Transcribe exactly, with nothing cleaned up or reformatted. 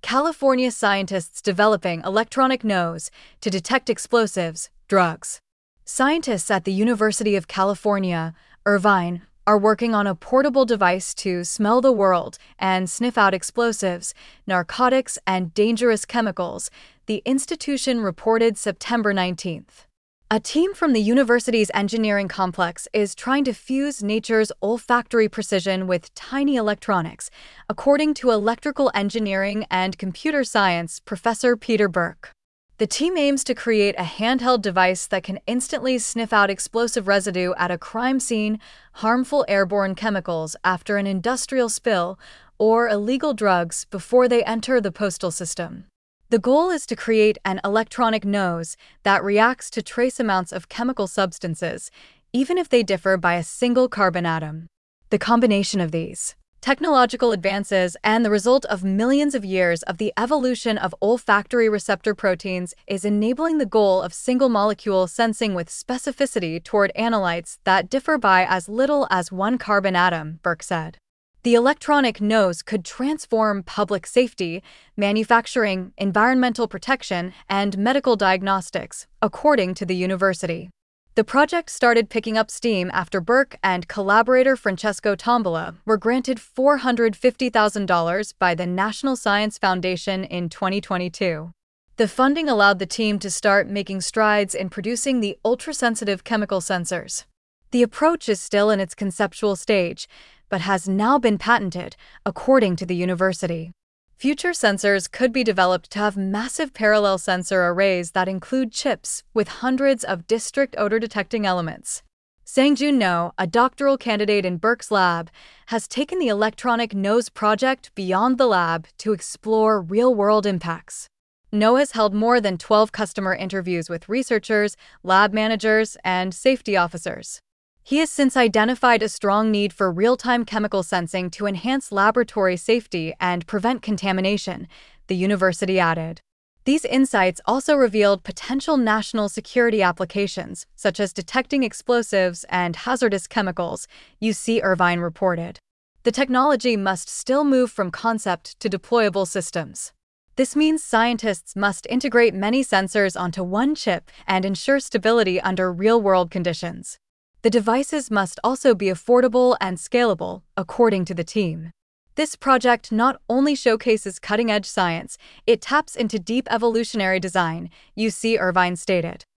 California scientists developing electronic nose to detect explosives, drugs. Scientists at the University of California, Irvine, are working on a portable device to smell the world and sniff out explosives, narcotics, and dangerous chemicals, the institution reported September nineteenth. A team from the university's engineering complex is trying to fuse nature's olfactory precision with tiny electronics, according to electrical engineering and computer science professor Peter Burke. The team aims to create a handheld device that can instantly sniff out explosive residue at a crime scene, harmful airborne chemicals after an industrial spill, or illegal drugs before they enter the postal system. The goal is to create an electronic nose that reacts to trace amounts of chemical substances, even if they differ by a single carbon atom. The combination of these technological advances and the result of millions of years of the evolution of olfactory receptor proteins is enabling the goal of single-molecule sensing with specificity toward analytes that differ by as little as one carbon atom, Burke said. The electronic nose could transform public safety, manufacturing, environmental protection, and medical diagnostics, according to the university. The project started picking up steam after Burke and collaborator Francesco Tombola were granted four hundred fifty thousand dollars by the National Science Foundation in twenty twenty-two. The funding allowed the team to start making strides in producing the ultrasensitive chemical sensors. The approach is still in its conceptual stage, but has now been patented, according to the university. Future sensors could be developed to have massive parallel sensor arrays that include chips with hundreds of distinct odor-detecting elements. Sangjun No, a doctoral candidate in Burke's lab, has taken the electronic nose project beyond the lab to explore real-world impacts. No has held more than twelve customer interviews with researchers, lab managers, and safety officers. He has since identified a strong need for real-time chemical sensing to enhance laboratory safety and prevent contamination, the university added. These insights also revealed potential national security applications, such as detecting explosives and hazardous chemicals, U C Irvine reported. The technology must still move from concept to deployable systems. This means scientists must integrate many sensors onto one chip and ensure stability under real-world conditions. The devices must also be affordable and scalable, according to the team. This project not only showcases cutting-edge science, it taps into deep evolutionary design, U C Irvine stated.